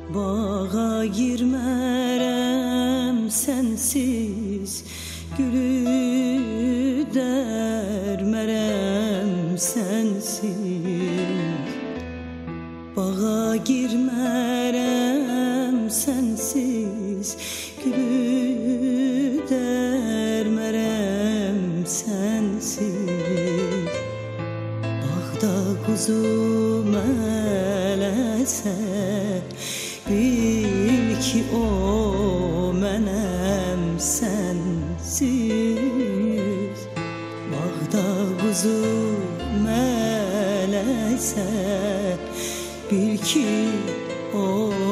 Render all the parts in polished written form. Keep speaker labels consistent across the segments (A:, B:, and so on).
A: Bağa girmərəm sensiz, gülü dərmərəm sensiz. Bağa girmərəm sensiz, gülü dərmərəm sensiz. Bağda quzu mələsə, bil ki o mənəm sensiz. Bağda quzu mələsə, bil ki o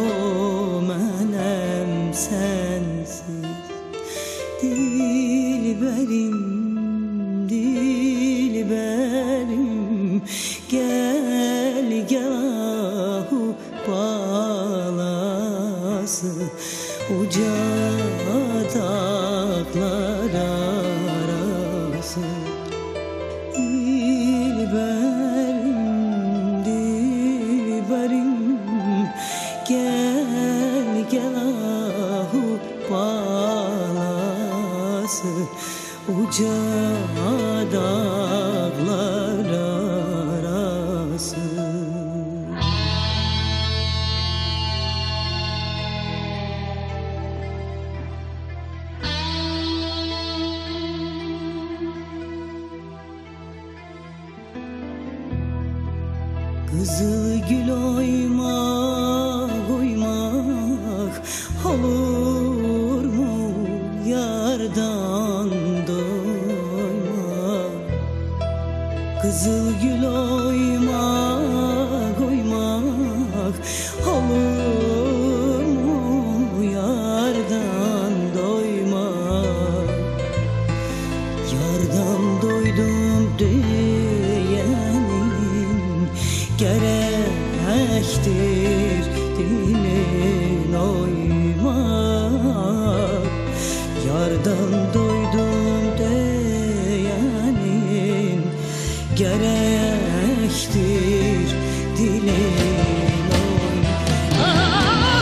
A: mənəm sensiz. Dilbərim, dilbərim, gel gel ahu balası, uca dağlar arası. Dilbərim, dilbərim, gel gel ahu balası, uca dağlar arası. Kızıl gül oymak oymak olur mu yardan doymak? Kızıl gül oymak oymak olur mu yardan doymak? Yardan doydum diyenin gerektir dilin oymak. Yardan doydum diyenin gerektir dilin oymak. Ah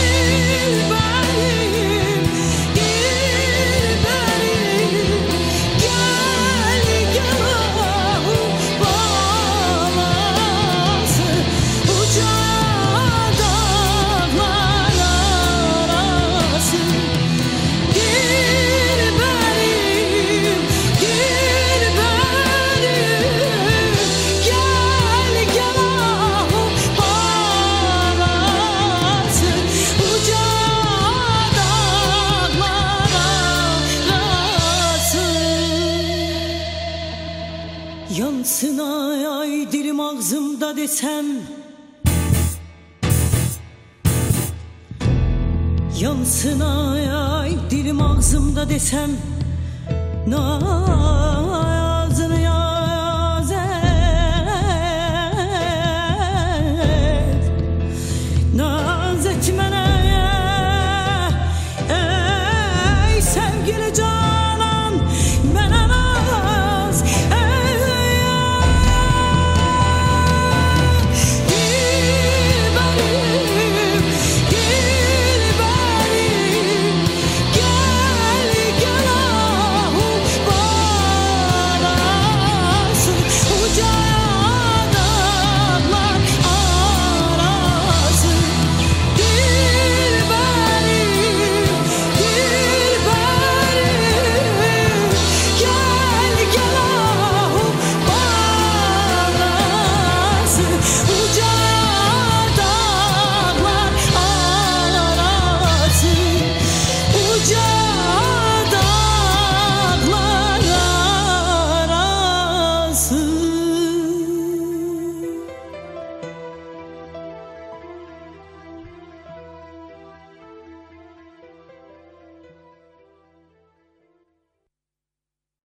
A: dilberim, dilberim, gel gel ahu balası, uca dağlar arası. Dilberim, dilberim, gel gel ahu balası, uca dağlar arası. Yansın ay ay dilim ağzımda desem, yansın ay ay dilim ağzımda desem, nay